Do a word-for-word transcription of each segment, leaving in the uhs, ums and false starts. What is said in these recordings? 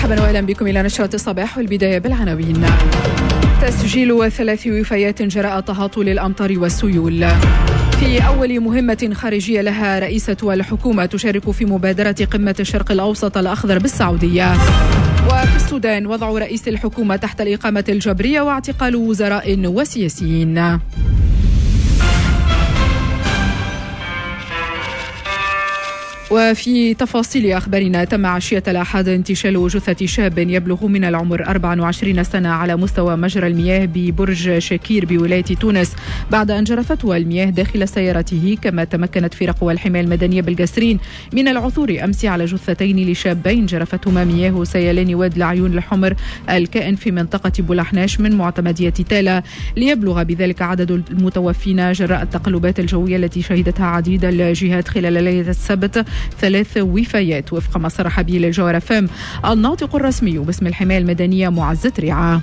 مرحبا واهلا بكم الى نشرة الصباح، والبداية بالعناوين. تسجيل ثلاث وفيات جراء تهاطل الامطار والسيول. في أول مهمة خارجية لها رئيسة الحكومة تشارك في مبادرة قمة الشرق الأوسط الأخضر بالسعودية. وفي السودان وضع رئيس الحكومة تحت الإقامة الجبرية واعتقال وزراء وسياسيين. وفي تفاصيل أخبارنا، تم عشية الأحد انتشال جثة شاب يبلغ من العمر أربع وعشرين سنة على مستوى مجرى المياه ببرج شكير بولاية تونس بعد أن جرفته المياه داخل سيارته. كما تمكنت فرق والحماية المدنية بالقسرين من العثور أمس على جثتين لشابين جرفتهما مياه سيلان واد العيون الحمر الكائن في منطقة بولحناش من معتمدية تالا، ليبلغ بذلك عدد المتوفين جراء التقلبات الجوية التي شهدتها عديد الجهات خلال ليلة السبت ثلاث وفيات، وفق ما صرح به للجوهرة فام الناطق الرسمي باسم الحماية المدنية معز تريعة.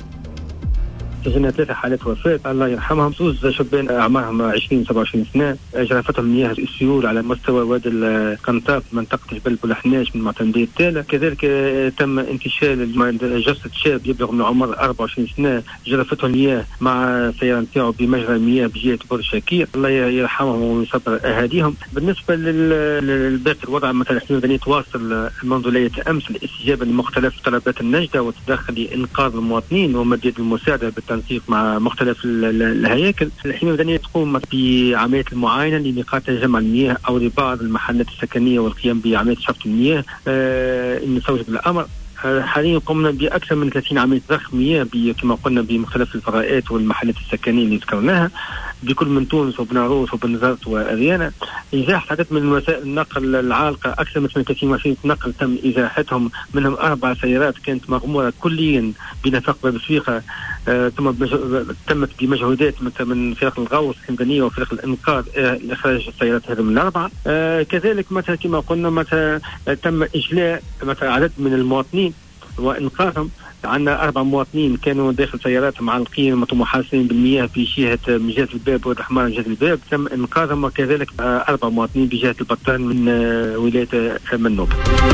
سجلنا ثلاثة حالات وفاة الله يرحمهم، زوج شابين أعمارهم عشرين وسبعة وعشرين سنة جرفتهم مياه السيول على مستوى وادي القنطاف منطقة جبل بولحناش من معتمدية تالا. كذلك تم انتشال جثة شاب يبلغ من العمر أربعة وعشرين سنة جرفته المياه مع سيارة نتاعو بمجرى المياه بجهة برج شكير، الله يرحمهم ويصبر أهاليهم. بالنسبة للباقي الوضع مثلا الحماية المدنية تواصل منذ ليلة أمس الاستجابة لمختلف طلبات النجدة والتدخل لإنقاذ المواطنين ومدية المساعدة بالتنسيق مع مختلف الهياكل. الحماية المدنية تقوم بعملية المعاينة لنقاط جمع المياه أو لبعض المحلات السكنية والقيام بعملية شفط المياه آه المستوجب بالأمر. حاليا قمنا بأكثر من ثلاثين عملية ضخ مياه كما قلنا بمختلف الفضاءات والمحلات السكنية اللي ذكرناها بكل من تونس وبناروس وبنزرت وأريانا. إزاحة عدد من وسائل النقل العالقة، أكثر من ثمانية وثلاثين وسيلة نقل تم إزاحتهم، منهم أربع سيارات كانت مغمورة كليا بنفق باب سويقة آه ثم تمت بمجهودات من فرق الغوص الحمدانية وفرق الإنقاذ آه لإخراج السيارات هذه من الأربعة. آه كذلك مثلا كما قلنا مثلا تم إجلاء مثلا عدد من المواطنين وإنقاذهم. عندنا أربع مواطنين كانوا داخل سياراتهم معلقين ومحاصرين بالمياه في جهة مجاز الباب واد الحمار مجاز الباب، تم إنقاذهم. وكذلك أربع مواطنين بجهة البطان من ولاية منوب.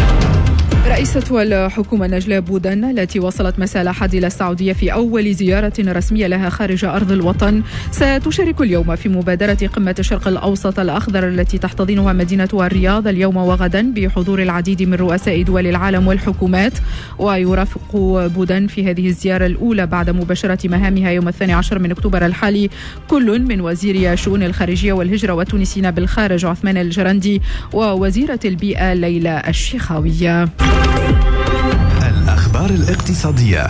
رئيسة الحكومة نجلاء بودن التي وصلت مساء الأحد إلى السعودية في أول زيارة رسمية لها خارج أرض الوطن ستشارك اليوم في مبادرة قمة الشرق الأوسط الأخضر التي تحتضنها مدينة الرياض اليوم وغدا بحضور العديد من رؤساء دول العالم والحكومات. ويرافق بودن في هذه الزيارة الأولى بعد مباشرة مهامها يوم الثاني عشر من أكتوبر الحالي كل من وزير شؤون الخارجية والهجرة والتونسيين بالخارج عثمان الجرندي ووزيرة البيئة ليلى الشيخاوية. الأخبار الاقتصادية.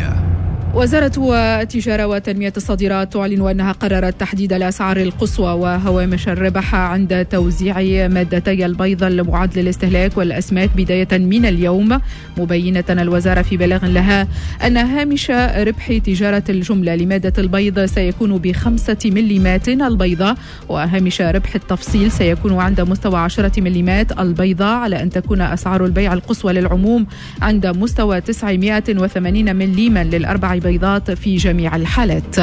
وزارة التجارة وتنمية الصادرات تعلن أنها قررت تحديد الأسعار القصوى وهوامش الربح عند توزيع مادتي البيض المعد للاستهلاك والأسماك بداية من اليوم، مبينة الوزارة في بلاغ لها أن هامش ربح تجارة الجملة لمادة البيض سيكون بخمسة مليمات البيضة، وهامش ربح التفصيل سيكون عند مستوى عشرة مليمات البيضة، على أن تكون أسعار البيع القصوى للعموم عند مستوى تسعمائة وثمانين مليما للأربع بيضات في جميع الحالات.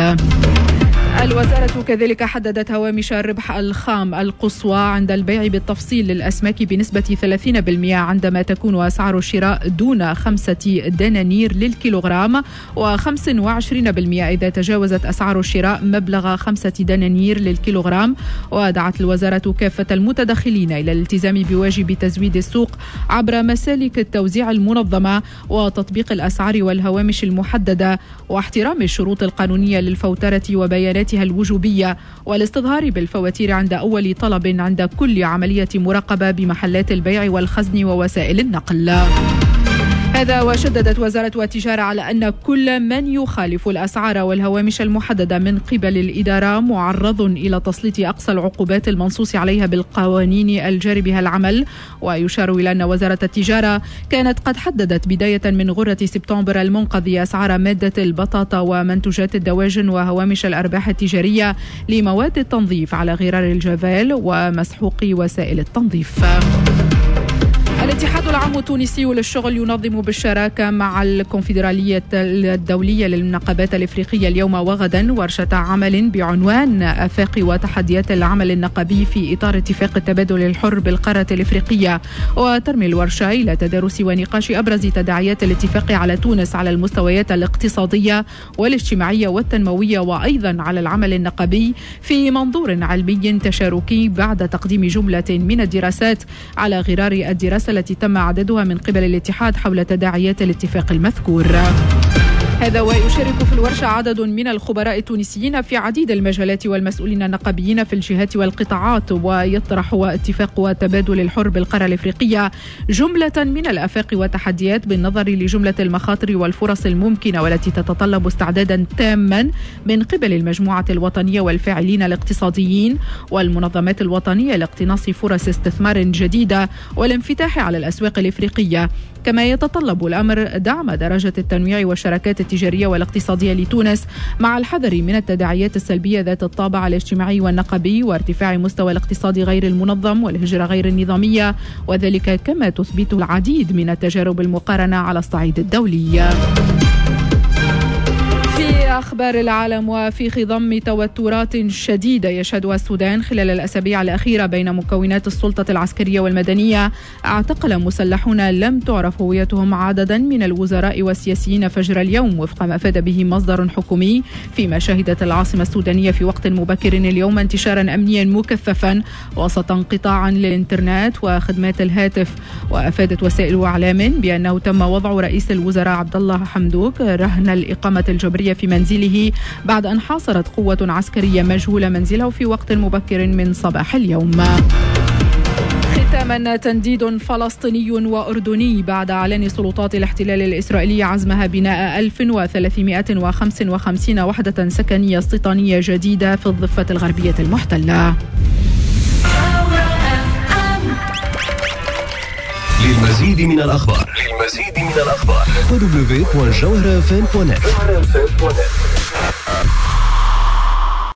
الوزارة كذلك حددت هوامش الربح الخام القصوى عند البيع بالتفصيل للأسماك بنسبة ثلاثين بالمئة عندما تكون أسعار الشراء دون خمسة دنانير للكيلوغرام، وخمسة وعشرين بالمئة إذا تجاوزت أسعار الشراء مبلغ خمسة دنانير للكيلوغرام. ودعت الوزارة كافة المتدخلين إلى الالتزام بواجب تزويد السوق عبر مسالك التوزيع المنظمة وتطبيق الأسعار والهوامش المحددة واحترام الشروط القانونية للفوترة وبيانات الوجوبية والاستظهار بالفواتير عند أول طلب عند كل عملية مراقبة بمحلات البيع والخزن ووسائل النقل. هذا وشددت وزارة التجارة على أن كل من يخالف الأسعار والهوامش المحددة من قبل الإدارة معرض إلى تسليط أقصى العقوبات المنصوص عليها بالقوانين الجاري بها العمل. ويشار إلى أن وزارة التجارة كانت قد حددت بداية من غرة سبتمبر المنقضي أسعار مادة البطاطا ومنتوجات الدواجن وهوامش الأرباح التجارية لمواد التنظيف على غرار الجافيل ومسحوق وسائل التنظيف. الاتحاد العام العام التونسي للشغل ينظم بالشراكة مع الكونفدرالية الدولية للنقابات الإفريقية اليوم وغدا ورشة عمل بعنوان آفاق وتحديات العمل النقابي في إطار اتفاق التبادل الحر بالقارة الإفريقية. وترمي الورشة إلى تدارس ونقاش أبرز تداعيات الاتفاق على تونس على المستويات الاقتصادية والاجتماعية والتنموية وأيضا على العمل النقابي في منظور علمي تشاركي بعد تقديم جملة من الدراسات على غرار الدراسة التي تم عددها من قبل الاتحاد حول تداعيات الاتفاق المذكور. هذا ويشارك في الورشة عدد من الخبراء التونسيين في عديد المجالات والمسؤولين النقابيين في الجهات والقطاعات. ويطرح اتفاق تبادل الحر بالقارة الإفريقية جملة من الآفاق والتحديات بالنظر لجملة المخاطر والفرص الممكنة والتي تتطلب استعدادا تاما من قبل المجموعة الوطنية والفاعلين الاقتصاديين والمنظمات الوطنية لاقتناص فرص استثمار جديدة والانفتاح على الأسواق الإفريقية. كما يتطلب الأمر دعم درجة التنويع والشراكات التجارية والاقتصادية لتونس مع الحذر من التداعيات السلبية ذات الطابع الاجتماعي والنقبي وارتفاع مستوى الاقتصاد غير المنظم والهجرة غير النظامية، وذلك كما تثبت العديد من التجارب المقارنة على الصعيد الدولي. أخبار العالم، وفي خضم توترات شديدة يشهدها السودان خلال الأسابيع الأخيرة بين مكونات السلطة العسكرية والمدنية، اعتقل مسلحون لم تعرف هويتهم عددا من الوزراء والسياسيين فجر اليوم وفق ما أفاد به مصدر حكومي، فيما شهدت العاصمة السودانية في وقت مبكر اليوم انتشارا أمنيا مكثفا وسط انقطاعا للإنترنت وخدمات الهاتف. وأفادت وسائل إعلام بأنه تم وضع رئيس الوزراء عبد الله حمدوك رهن الإقامة الجبرية في منزله بعد أن حاصرت قوة عسكرية مجهولة منزله في وقت مبكر من صباح اليوم. ختاما، تنديد فلسطيني وأردني بعد إعلان سلطات الاحتلال الإسرائيلي عزمها بناء ألف وثلاثمائة وخمسة وخمسين وحدة سكنية استيطانية جديدة في الضفة الغربية المحتلة. للمزيد من الأخبار للمزيد من الأخبار دبليو دبليو دبليو دوت جوهرة إف إم دوت نت.